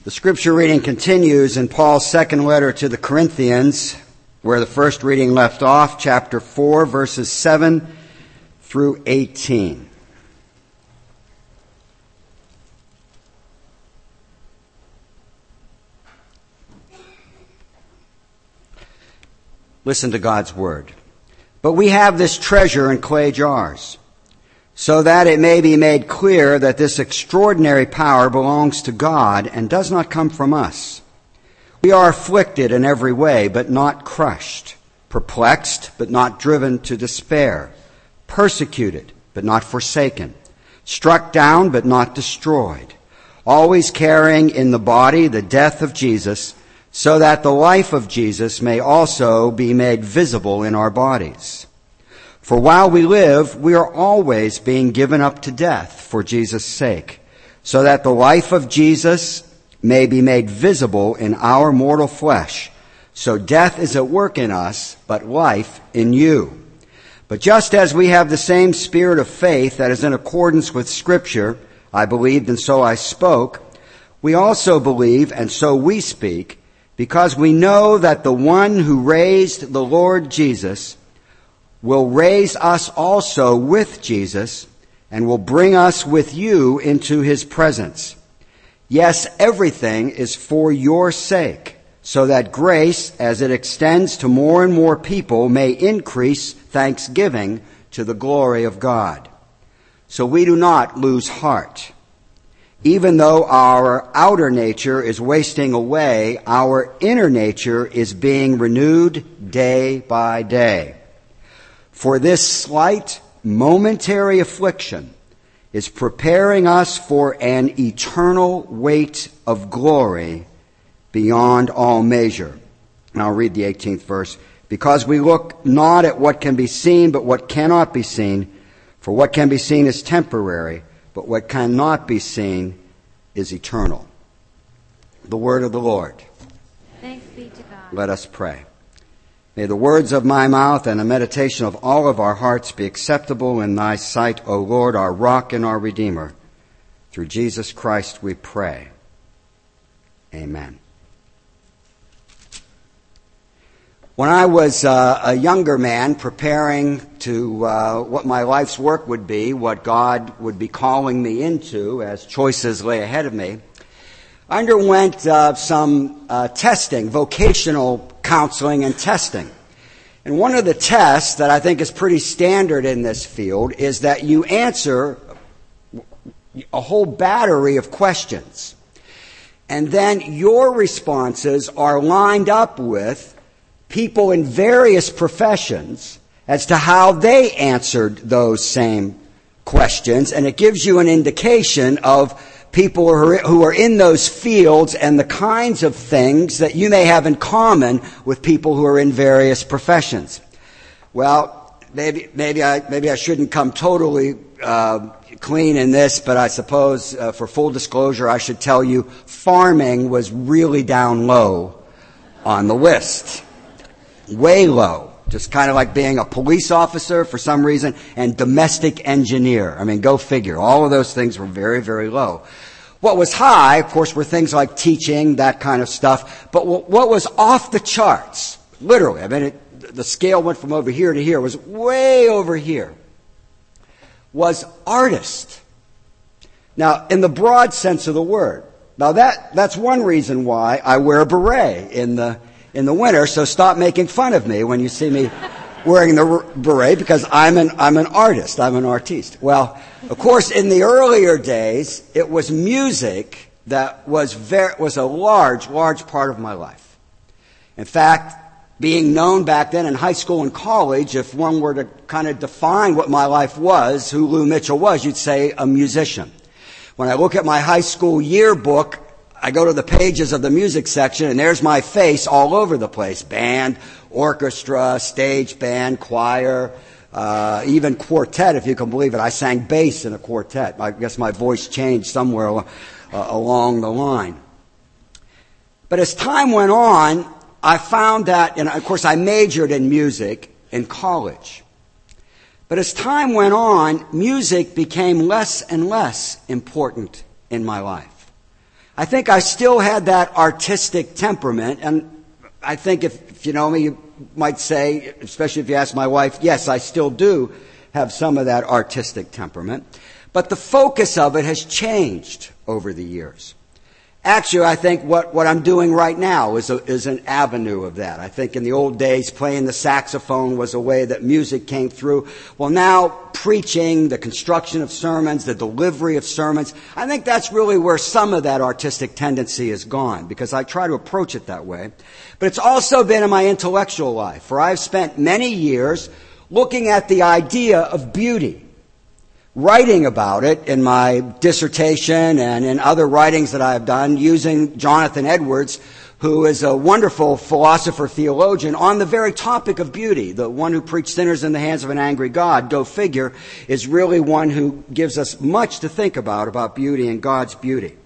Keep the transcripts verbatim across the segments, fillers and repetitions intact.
The scripture reading continues in Paul's second letter to the Corinthians, where the first reading left off, chapter four, verses seven through eighteen. Listen to God's word. But we have this treasure in clay jars, so that it may be made clear that this extraordinary power belongs to God and does not come from us. We are afflicted in every way, but not crushed, perplexed, but not driven to despair, persecuted, but not forsaken, struck down, but not destroyed, always carrying in the body the death of Jesus, so that the life of Jesus may also be made visible in our bodies. For while we live, we are always being given up to death for Jesus' sake, so that the life of Jesus may be made visible in our mortal flesh. So death is at work in us, but life in you. But just as we have the same spirit of faith that is in accordance with Scripture, I believed and so I spoke, we also believe and so we speak, because we know that the one who raised the Lord Jesus will raise us also with Jesus and will bring us with you into his presence. Yes, everything is for your sake, so that grace, as it extends to more and more people, may increase thanksgiving to the glory of God. So we do not lose heart. Even though our outer nature is wasting away, our inner nature is being renewed day by day. For this slight, momentary affliction is preparing us for an eternal weight of glory beyond all measure. And I'll read the eighteenth verse. Because we look not at what can be seen, but what cannot be seen. For what can be seen is temporary, but what cannot be seen is eternal. The word of the Lord. Thanks be to God. Let us pray. May the words of my mouth and the meditation of all of our hearts be acceptable in thy sight, O Lord, our rock and our Redeemer. Through Jesus Christ we pray. Amen. When I was uh, a younger man preparing to uh, what my life's work would be, what God would be calling me into as choices lay ahead of me, I underwent uh, some uh, testing, vocational counseling and testing. And one of the tests that I think is pretty standard in this field is that you answer a whole battery of questions. And then your responses are lined up with people in various professions as to how they answered those same questions. And it gives you an indication of people who are in those fields and the kinds of things that you may have in common with people who are in various professions. Well, maybe maybe I maybe I shouldn't come totally uh, clean in this, but I suppose uh, for full disclosure, I should tell you farming was really down low on the list, way low. Just kind of like being a police officer for some reason and domestic engineer. I mean, go figure. All of those things were very, very low. What was high, of course, were things like teaching, that kind of stuff. But what was off the charts, literally, I mean, it, the scale went from over here to here, was way over here, was artist. Now, in the broad sense of the word. Now, that that's one reason why I wear a beret in the in the winter, so stop making fun of me when you see me wearing the beret, because I'm an I'm an artist, I'm an artiste. Well, of course, in the earlier days, it was music that was very was a large, large part of my life. In fact, being known back then in high school and college, if one were to kind of define what my life was, who Lou Mitchell was, you'd say a musician. When I look at my high school yearbook, I go to the pages of the music section, and there's my face all over the place. Band, orchestra, stage band, choir, uh, even quartet, if you can believe it. I sang bass in a quartet. I guess my voice changed somewhere uh, along the line. But as time went on, I found that, and of course I majored in music in college. But as time went on, music became less and less important in my life. I think I still had that artistic temperament, and I think if, if you know me, you might say, especially if you ask my wife, yes, I still do have some of that artistic temperament. But the focus of it has changed over the years. Actually, I think what, what I'm doing right now is, a, is an avenue of that. I think in the old days, playing the saxophone was a way that music came through. Well, now, preaching, the construction of sermons, the delivery of sermons, I think that's really where some of that artistic tendency is gone, because I try to approach it that way. But it's also been in my intellectual life, for I've spent many years looking at the idea of beauty, writing about it in my dissertation and in other writings that I have done using Jonathan Edwards, who is a wonderful philosopher theologian on the very topic of beauty. The one who preached sinners in the hands of an angry God, go figure, is really one who gives us much to think about, about beauty and God's beauty.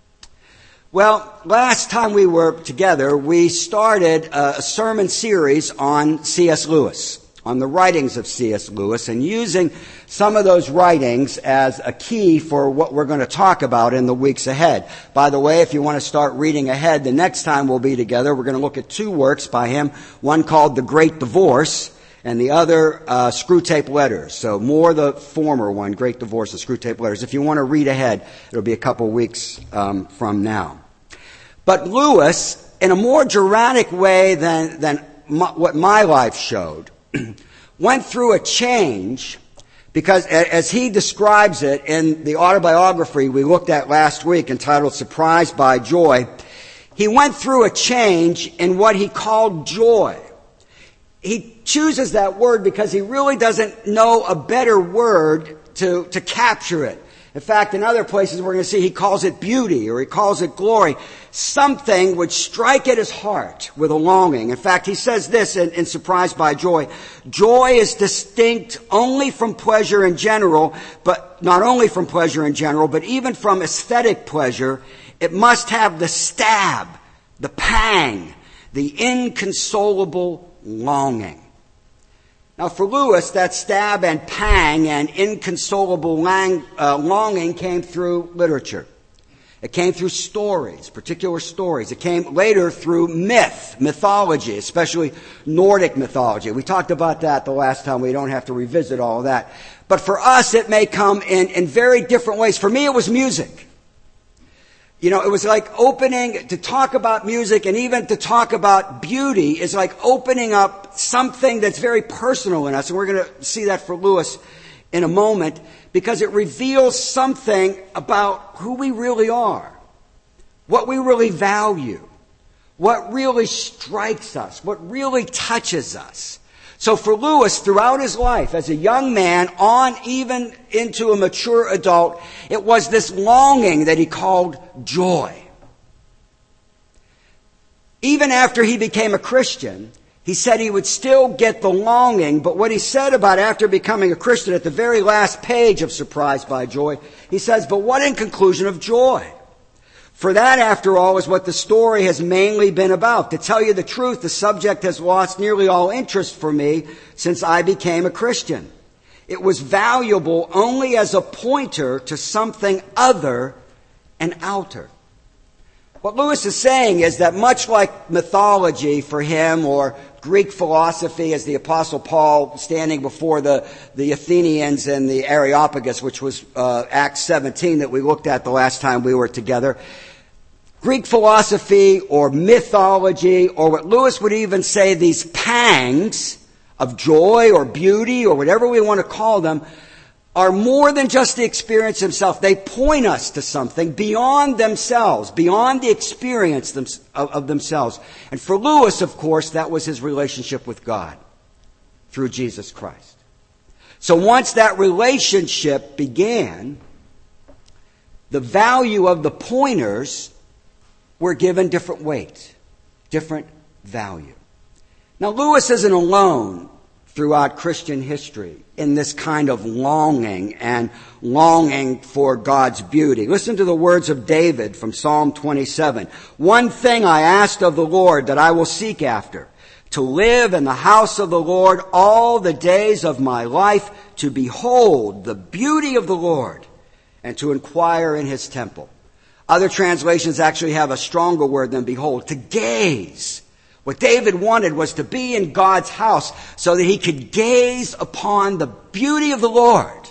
Well, last time we were together, we started a sermon series on C S Lewis, on the writings of C S Lewis, and using some of those writings as a key for what we're going to talk about in the weeks ahead. By the way, if you want to start reading ahead, the next time we'll be together, we're going to look at two works by him, one called The Great Divorce, and the other, uh, Screwtape Letters. So more the former one, Great Divorce, the Screwtape Letters. If you want to read ahead, it'll be a couple weeks um, from now. But Lewis, in a more dramatic way than, than my, what my life showed, went through a change because, as he describes it in the autobiography we looked at last week entitled Surprised by Joy, he went through a change in what he called joy. He chooses that word because he really doesn't know a better word to, to capture it. In fact, in other places we're going to see he calls it beauty or he calls it glory. Something would strike at his heart with a longing. In fact, he says this in, in Surprised by Joy. Joy is distinct only from pleasure in general, but not only from pleasure in general, but even from aesthetic pleasure. It must have the stab, the pang, the inconsolable longing. Now, for Lewis, that stab and pang and inconsolable lang, uh, longing came through literature. It came through stories, particular stories. It came later through myth, mythology, especially Nordic mythology. We talked about that the last time. We don't have to revisit all of that. But for us, it may come in, in very different ways. For me, it was music. You know, it was like opening, to talk about music and even to talk about beauty is like opening up something that's very personal in us. And we're going to see that for Lewis in a moment because it reveals something about who we really are, what we really value, what really strikes us, what really touches us. So for Lewis, throughout his life, as a young man, on even into a mature adult, it was this longing that he called joy. Even after he became a Christian, he said he would still get the longing, but what he said about after becoming a Christian at the very last page of Surprised by Joy, he says, but what in conclusion of joy? For that, after all, is what the story has mainly been about. To tell you the truth, the subject has lost nearly all interest for me since I became a Christian. It was valuable only as a pointer to something other and outer. What Lewis is saying is that much like mythology for him, or Greek philosophy, as the Apostle Paul standing before the, the Athenians and the Areopagus, which was uh, Acts seventeen that we looked at the last time we were together, Greek philosophy or mythology, or what Lewis would even say, these pangs of joy or beauty or whatever we want to call them, are more than just the experience themselves. They point us to something beyond themselves, beyond the experience of themselves. And for Lewis, of course, that was his relationship with God through Jesus Christ. So once that relationship began, the value of the pointers were given different weight, different value. Now, Lewis isn't alone throughout Christian history in this kind of longing and longing for God's beauty. Listen to the words of David from Psalm twenty-seven. One thing I asked of the Lord that I will seek after, to live in the house of the Lord all the days of my life, to behold the beauty of the Lord and to inquire in his temple. Other translations actually have a stronger word than behold, to gaze. What David wanted was to be in God's house so that he could gaze upon the beauty of the Lord,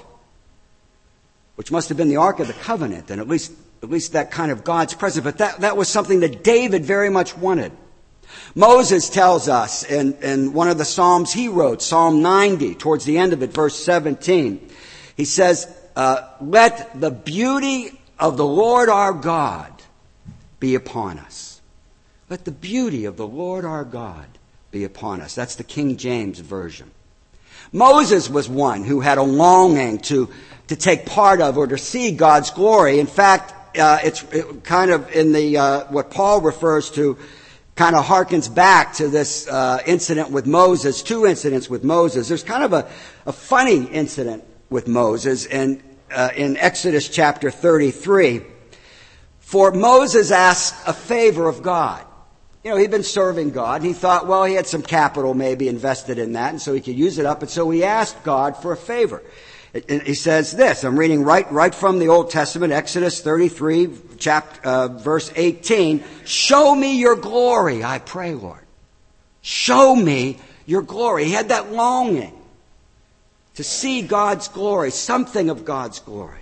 which must have been the Ark of the Covenant, and at least, at least that kind of God's presence. But that, that was something that David very much wanted. Moses tells us in, in one of the Psalms he wrote, Psalm ninety, towards the end of it, verse seventeen, he says, uh, let the beauty of the Lord our God be upon us. Let the beauty of the Lord our God be upon us. That's the King James Version. Moses was one who had a longing to, to take part of or to see God's glory. In fact, uh, it's it kind of in the, uh, what Paul refers to, kind of harkens back to this uh, incident with Moses, two incidents with Moses. There's kind of a, a funny incident with Moses and uh, in Exodus chapter thirty-three. For Moses asked a favor of God. You know, he'd been serving God, and he thought, well, he had some capital maybe invested in that, and so he could use it up, and so he asked God for a favor. And he says this, I'm reading right, right from the Old Testament, Exodus thirty-three, chapter, uh, verse eighteen. Show me your glory, I pray, Lord. Show me your glory. He had that longing to see God's glory, something of God's glory.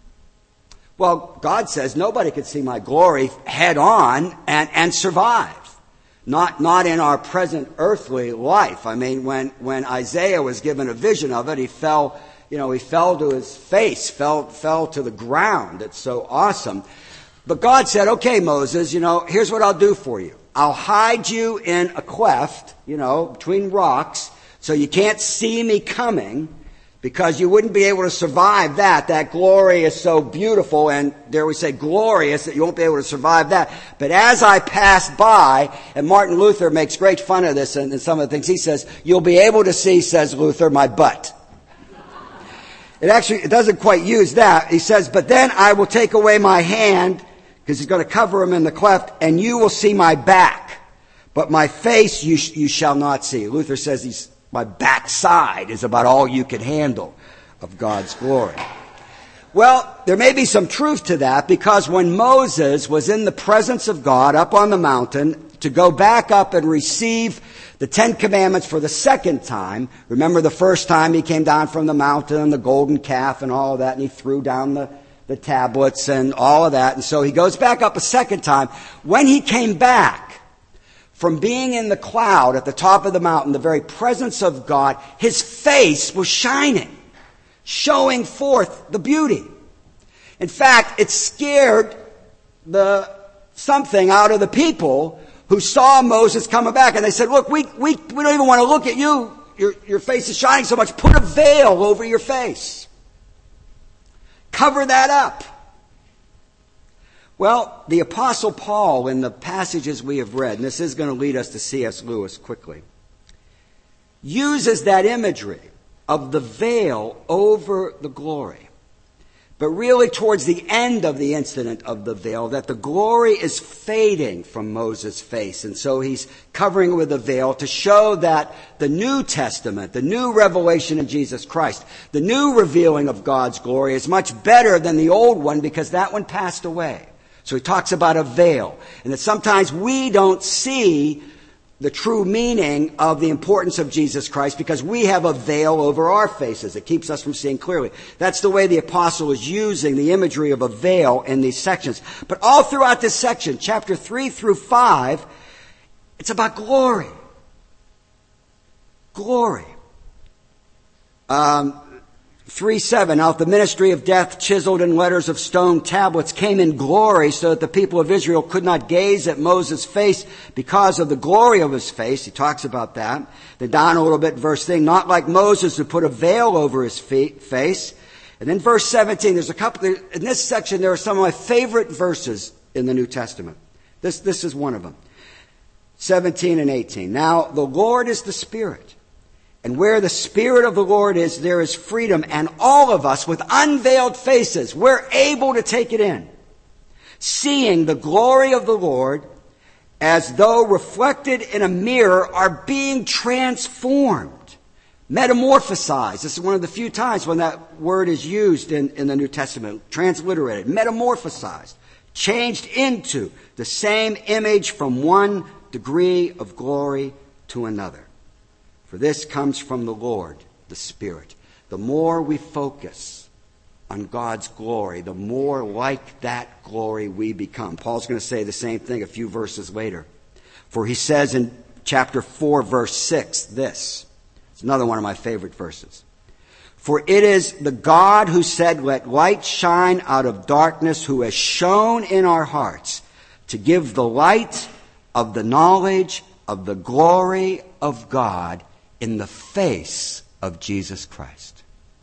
Well, God says nobody could see my glory head on and, and survive. Not, not in our present earthly life. I mean, when, when Isaiah was given a vision of it, he fell, you know, he fell to his face, fell, fell to the ground. It's so awesome. But God said, okay, Moses, you know, here's what I'll do for you. I'll hide you in a cleft, you know, between rocks, so you can't see me coming, because you wouldn't be able to survive that. That glory is so beautiful, and dare we say glorious, that you won't be able to survive that. But as I pass by, and Martin Luther makes great fun of this and, and some of the things he says, you'll be able to see, says Luther, my butt. It actually, it doesn't quite use that. He says, but then I will take away my hand, because he's going to cover him in the cleft, and you will see my back. But my face you, sh- you shall not see. Luther says he's my backside is about all you can handle of God's glory. Well, there may be some truth to that, because when Moses was in the presence of God up on the mountain to go back up and receive the Ten Commandments for the second time, remember the first time he came down from the mountain and the golden calf and all of that, and he threw down the, the tablets and all of that. And so he goes back up a second time. When he came back from being in the cloud at the top of the mountain, the very presence of God, his face was shining, showing forth the beauty. In fact, it scared the something out of the people who saw Moses coming back, and they said, look, we, we, we don't even want to look at you. Your, your face is shining so much. Put a veil over your face. Cover that up. Well, the Apostle Paul, in the passages we have read, and this is going to lead us to C S Lewis quickly, uses that imagery of the veil over the glory. But really towards the end of the incident of the veil, that the glory is fading from Moses' face. And so he's covering it with a veil to show that the New Testament, the new revelation in Jesus Christ, the new revealing of God's glory is much better than the old one, because that one passed away. So he talks about a veil, and that sometimes we don't see the true meaning of the importance of Jesus Christ because we have a veil over our faces. It keeps us from seeing clearly. That's the way the apostle is using the imagery of a veil in these sections. But all throughout this section, chapter three through five, it's about glory. Glory. Um, three seven, now if the ministry of death chiseled in letters of stone tablets came in glory so that the people of Israel could not gaze at Moses' face because of the glory of his face. He talks about that. Then down a little bit, verse thing, not like Moses who put a veil over his feet, face. And then verse seventeen, there's a couple, in this section there are some of my favorite verses in the New Testament. This, this is one of them. seventeen and eighteen. Now the Lord is the Spirit. And where the Spirit of the Lord is, there is freedom. And all of us with unveiled faces, we're able to take it in. Seeing the glory of the Lord as though reflected in a mirror, are being transformed. Metamorphosized. This is one of the few times when that word is used in, in the New Testament. Transliterated. Metamorphosized. changed into the same image from one degree of glory to another. For this comes from the Lord, the Spirit. The more we focus on God's glory, the more like that glory we become. Paul's going to say the same thing a few verses later. For he says in chapter four, verse six, this. It's another one of my favorite verses. For it is the God who said, let light shine out of darkness, who has shone in our hearts to give the light of the knowledge of the glory of God in the face of Jesus Christ.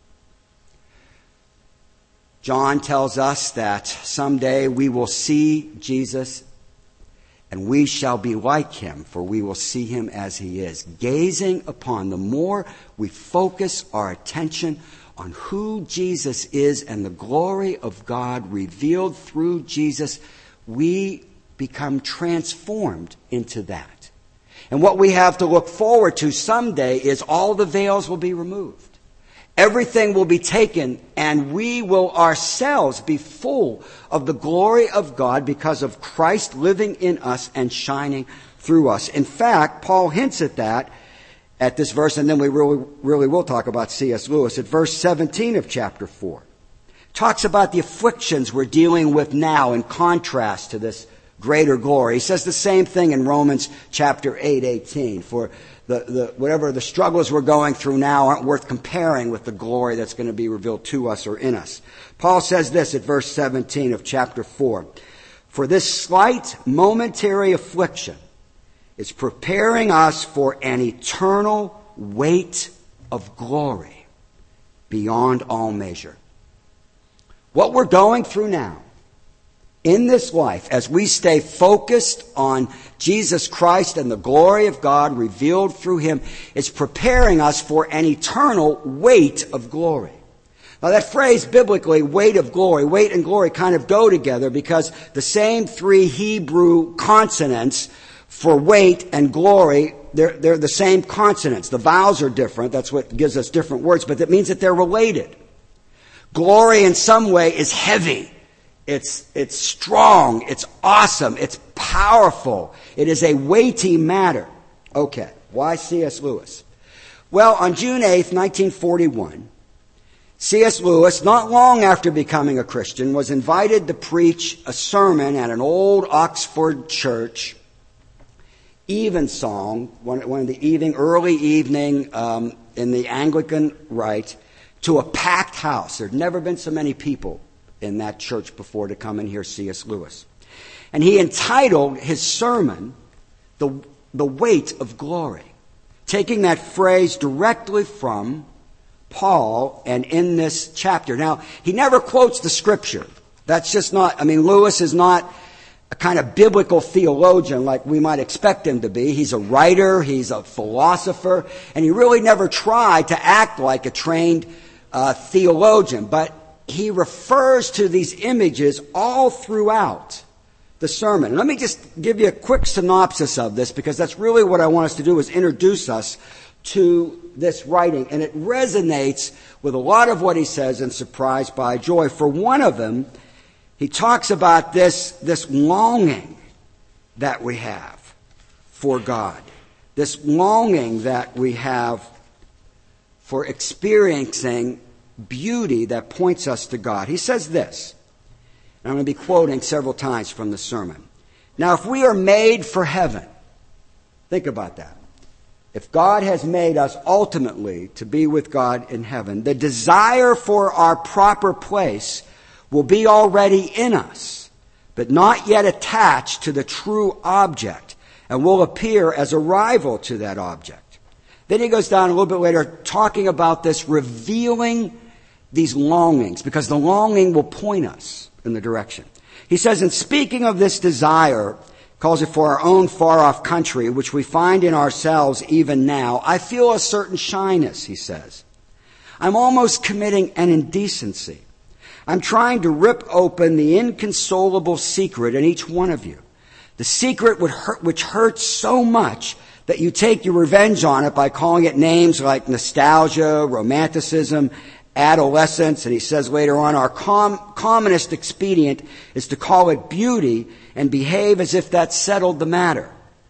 John tells us that someday we will see Jesus and we shall be like him, for we will see him as he is. Gazing upon, the more we focus our attention on who Jesus is and the glory of God revealed through Jesus, we become transformed into that. And what we have to look forward to someday is all the veils will be removed. Everything will be taken, and we will ourselves be full of the glory of God because of Christ living in us and shining through us. In fact, Paul hints at that at this verse, and then we really, really will talk about C S Lewis at verse seventeen of chapter four. Talks about the afflictions we're dealing with now in contrast to this greater glory. He says the same thing in Romans chapter eight, eighteen. For the, the, whatever the struggles we're going through now aren't worth comparing with the glory that's going to be revealed to us or in us. Paul says this at verse seventeen of chapter four. For this slight momentary affliction is preparing us for an eternal weight of glory beyond all measure. What we're going through now in this life, as we stay focused on Jesus Christ and the glory of God revealed through him, is preparing us for an eternal weight of glory. Now that phrase biblically, weight of glory, weight and glory kind of go together because the same three Hebrew consonants for weight and glory, they're, they're the same consonants. The vowels are different. That's what gives us different words, but that means that they're related. Glory in some way is heavy. It's, it's strong. It's awesome. It's powerful. It is a weighty matter. Okay. Why C S Lewis? Well, on June eighth, nineteen forty-one, C S Lewis, not long after becoming a Christian, was invited to preach a sermon at an old Oxford church, evensong, one, one of the evening, early evening um, in the Anglican rite, to a packed house. There had never been so many people in that church before to come and hear C S Lewis. And he entitled his sermon, The, the Weight of Glory, taking that phrase directly from Paul and in this chapter. Now, he never quotes the scripture. That's just not, I mean, Lewis is not a kind of biblical theologian like we might expect him to be. He's a writer, he's a philosopher, and he really never tried to act like a trained uh, theologian. But he refers to these images all throughout the sermon. And let me just give you a quick synopsis of this, because that's really what I want us to do, is introduce us to this writing. And it resonates with a lot of what he says in Surprised by Joy. For one of them, he talks about this, this longing that we have for God. This longing that we have for experiencing beauty that points us to God. He says this, and I'm going to be quoting several times from the sermon. Now, if we are made for heaven, think about that. If God has made us ultimately to be with God in heaven, the desire for our proper place will be already in us, but not yet attached to the true object, and will appear as a rival to that object. Then he goes down a little bit later talking about this, revealing these longings, because the longing will point us in the direction. He says, in speaking of this desire, calls it for our own far-off country, which we find in ourselves even now, I feel a certain shyness, he says. I'm almost committing an indecency. I'm trying to rip open the inconsolable secret in each one of you. The secret would hurt, which hurts so much that you take your revenge on it by calling it names like nostalgia, romanticism, adolescence, and he says later on, our com- commonest expedient is to call it beauty and behave as if that settled the matter.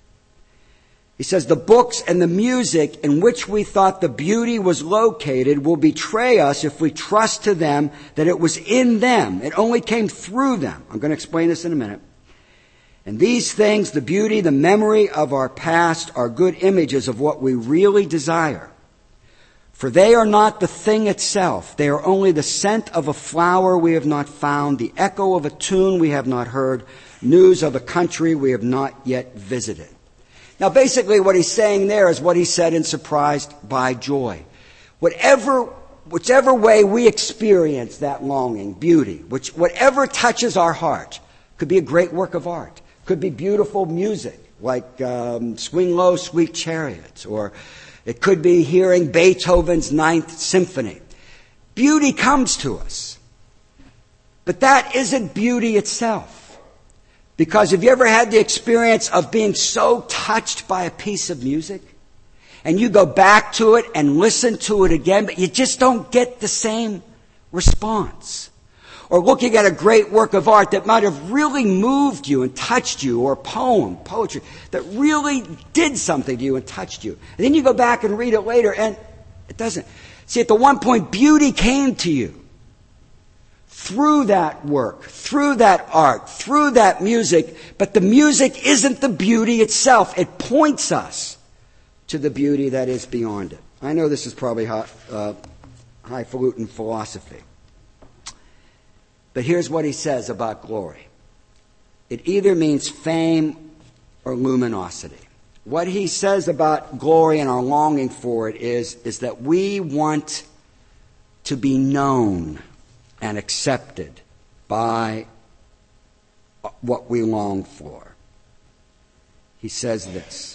He says the books and the music in which we thought the beauty was located will betray us if we trust to them that it was in them. It only came through them. I'm going to explain this in a minute. And these things, the beauty, the memory of our past, are good images of what we really desire. For they are not the thing itself. They are only the scent of a flower we have not found, the echo of a tune we have not heard, news of a country we have not yet visited. Now, basically what he's saying there is what he said in Surprised by Joy. Whatever, whichever way we experience that longing, beauty, which whatever touches our heart, could be a great work of art, could be beautiful music, like um, Swing Low, Sweet Chariots, or it could be hearing Beethoven's Ninth Symphony. Beauty comes to us. But that isn't beauty itself. Because have you ever had the experience of being so touched by a piece of music? And you go back to it and listen to it again, but you just don't get the same response. Or looking at a great work of art that might have really moved you and touched you, or a poem, poetry, that really did something to you and touched you. And then you go back and read it later and it doesn't. See, at the one point, beauty came to you through that work, through that art, through that music, but the music isn't the beauty itself. It points us to the beauty that is beyond it. I know this is probably high, uh, highfalutin philosophy. But here's what he says about glory. It either means fame or luminosity. What he says about glory and our longing for it is, is that we want to be known and accepted by what we long for. He says this.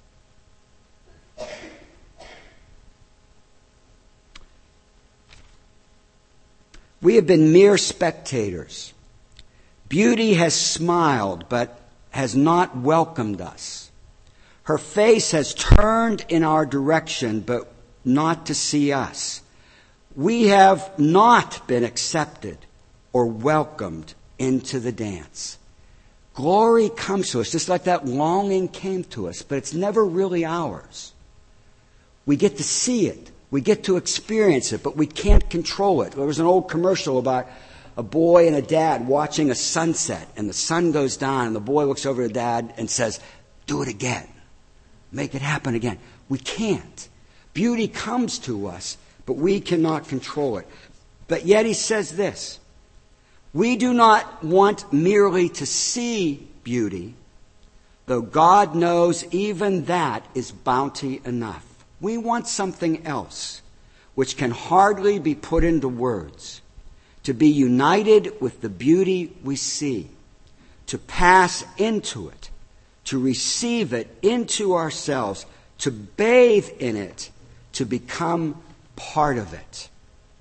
We have been mere spectators. Beauty has smiled, but has not welcomed us. Her face has turned in our direction, but not to see us. We have not been accepted or welcomed into the dance. Glory comes to us, just like that longing came to us, but it's never really ours. We get to see it. We get to experience it, but we can't control it. There was an old commercial about a boy and a dad watching a sunset, and the sun goes down, and the boy looks over to dad and says, "Do it again. Make it happen again." We can't. Beauty comes to us, but we cannot control it. But yet he says this: we do not want merely to see beauty, though God knows even that is bounty enough. We want something else, which can hardly be put into words, to be united with the beauty we see, to pass into it, to receive it into ourselves, to bathe in it, to become part of it.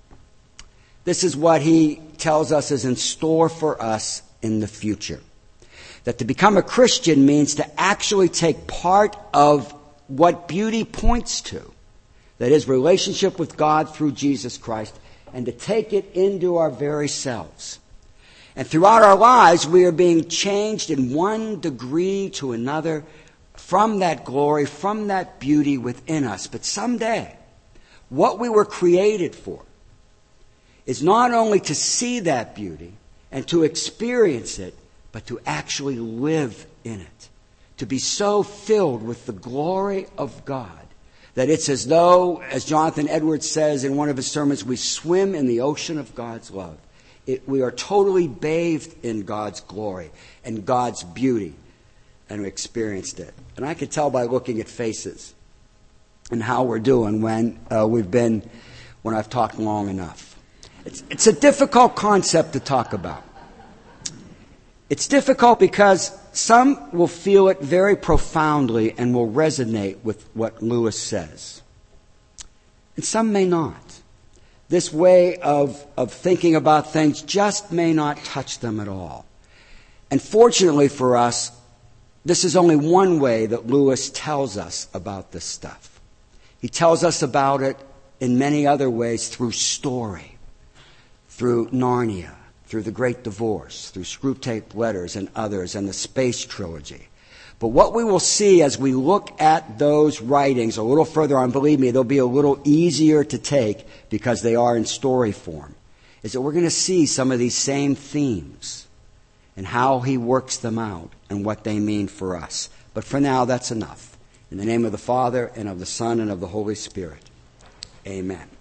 This is what he tells us is in store for us in the future. That to become a Christian means to actually take part of what beauty points to. That is, relationship with God through Jesus Christ, and to take it into our very selves. And throughout our lives, we are being changed in one degree to another from that glory, from that beauty within us. But someday, what we were created for is not only to see that beauty and to experience it, but to actually live in it. To be so filled with the glory of God that it's as though, as Jonathan Edwards says in one of his sermons, we swim in the ocean of God's love. It, we are totally bathed in God's glory and God's beauty, and we experienced it. And I could tell by looking at faces and how we're doing when uh, we've been, when I've talked long enough. It's, it's a difficult concept to talk about. It's difficult because some will feel it very profoundly and will resonate with what Lewis says. And some may not. This way of, of thinking about things just may not touch them at all. And fortunately for us, this is only one way that Lewis tells us about this stuff. He tells us about it in many other ways through story, through Narnia, through The Great Divorce, through Screwtape Letters and others, and the Space Trilogy. But what we will see as we look at those writings a little further on, believe me, they'll be a little easier to take because they are in story form, is that we're going to see some of these same themes and how he works them out and what they mean for us. But for now, that's enough. In the name of the Father, and of the Son, and of the Holy Spirit. Amen.